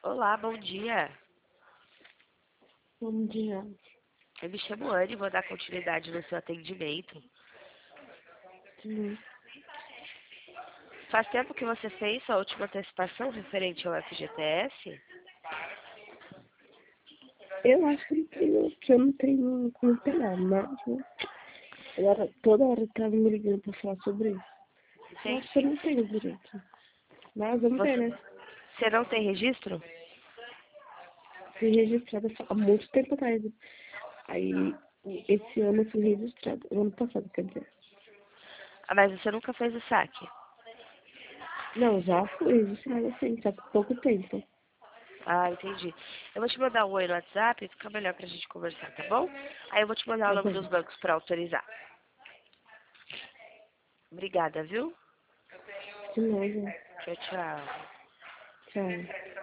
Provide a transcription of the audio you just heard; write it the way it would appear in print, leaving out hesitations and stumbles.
Olá, bom dia. Bom dia. Eu me chamo Anne e vou dar continuidade no seu atendimento. Sim. Faz tempo que você fez sua última antecipação referente ao FGTS? Eu acho que eu não tenho como pegar, mas agora toda hora tá me ligando pra falar sobre isso. Eu acho que eu Sim. não tenho direito. Mas vamos ver, né? Você não tem registro? Fui registrada há muito tempo atrás. Aí, esse ano eu fui registrada. Ano passado, quer dizer. Ah, mas você nunca fez o saque. Não, já fui registrada sim, só por pouco tempo. Ah, entendi. Eu vou te mandar um oi no WhatsApp e fica melhor pra gente conversar, tá bom? Aí eu vou te mandar o Tá nome bom. dos bancos pra autorizar. Obrigada, viu? De nada. Tchau, tchau. Tchau.